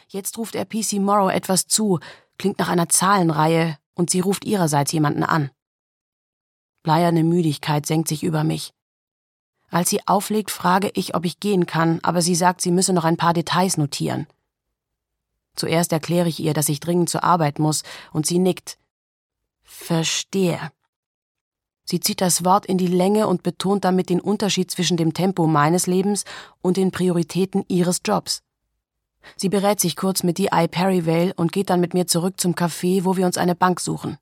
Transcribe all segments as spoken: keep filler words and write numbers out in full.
Jetzt ruft er P C Morrow etwas zu, klingt nach einer Zahlenreihe, und sie ruft ihrerseits jemanden an. Bleierne Müdigkeit senkt sich über mich. Als sie auflegt, frage ich, ob ich gehen kann, aber sie sagt, sie müsse noch ein paar Details notieren. Zuerst erkläre ich ihr, dass ich dringend zur Arbeit muss, und sie nickt. Verstehe. Sie zieht das Wort in die Länge und betont damit den Unterschied zwischen dem Tempo meines Lebens und den Prioritäten ihres Jobs. Sie berät sich kurz mit D I Perryvale und geht dann mit mir zurück zum Café, wo wir uns eine Bank suchen.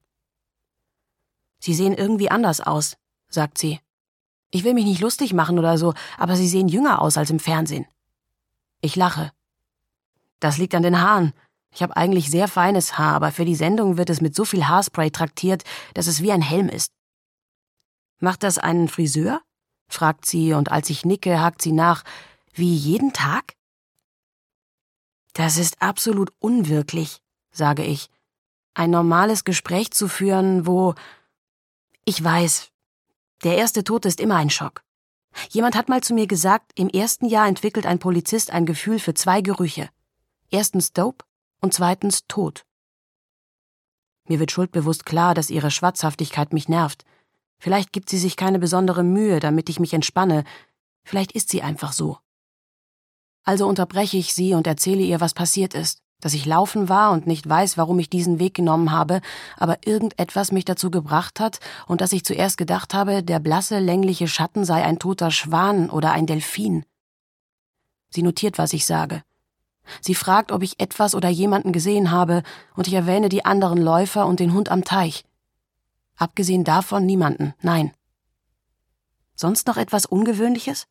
»Sie sehen irgendwie anders aus«, sagt sie. »Ich will mich nicht lustig machen oder so, aber Sie sehen jünger aus als im Fernsehen.« Ich lache. »Das liegt an den Haaren. Ich habe eigentlich sehr feines Haar, aber für die Sendung wird es mit so viel Haarspray traktiert, dass es wie ein Helm ist.« »Macht das einen Friseur?« fragt sie, und als ich nicke, hakt sie nach. »Wie jeden Tag?« »Das ist absolut unwirklich«, sage ich. »Ein normales Gespräch zu führen, wo...« »Ich weiß, der erste Tod ist immer ein Schock. Jemand hat mal zu mir gesagt, im ersten Jahr entwickelt ein Polizist ein Gefühl für zwei Gerüche. Erstens Dope und zweitens Tod.« Mir wird schuldbewusst klar, dass ihre Schwatzhaftigkeit mich nervt. Vielleicht gibt sie sich keine besondere Mühe, damit ich mich entspanne. Vielleicht ist sie einfach so. Also unterbreche ich sie und erzähle ihr, was passiert ist, dass ich laufen war und nicht weiß, warum ich diesen Weg genommen habe, aber irgendetwas mich dazu gebracht hat und dass ich zuerst gedacht habe, der blasse, längliche Schatten sei ein toter Schwan oder ein Delfin. Sie notiert, was ich sage. Sie fragt, ob ich etwas oder jemanden gesehen habe, und ich erwähne die anderen Läufer und den Hund am Teich. Abgesehen davon niemanden, nein. Sonst noch etwas Ungewöhnliches?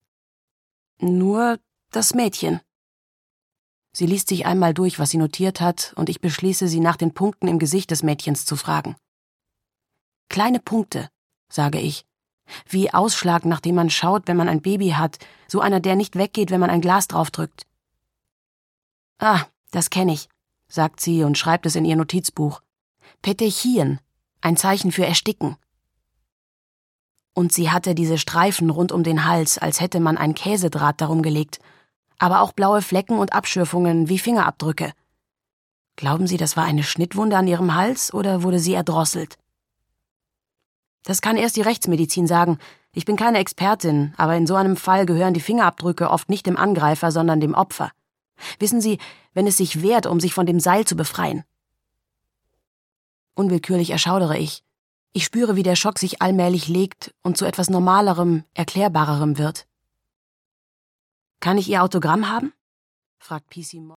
Nur das Mädchen. Sie liest sich einmal durch, was sie notiert hat, und ich beschließe, sie nach den Punkten im Gesicht des Mädchens zu fragen. Kleine Punkte, sage ich. Wie Ausschlag, nachdem man schaut, wenn man ein Baby hat, so einer, der nicht weggeht, wenn man ein Glas draufdrückt. Ah, das kenne ich, sagt sie und schreibt es in ihr Notizbuch. Petechien, ein Zeichen für Ersticken. Und sie hatte diese Streifen rund um den Hals, als hätte man ein Käsedraht darum gelegt, aber auch blaue Flecken und Abschürfungen wie Fingerabdrücke. Glauben Sie, das war eine Schnittwunde an ihrem Hals oder wurde sie erdrosselt? Das kann erst die Rechtsmedizin sagen. Ich bin keine Expertin, aber in so einem Fall gehören die Fingerabdrücke oft nicht dem Angreifer, sondern dem Opfer. Wissen Sie, wenn es sich wehrt, um sich von dem Seil zu befreien. Unwillkürlich erschaudere ich. Ich spüre, wie der Schock sich allmählich legt und zu etwas Normalerem, Erklärbarerem wird. »Kann ich Ihr Autogramm haben?« fragt P C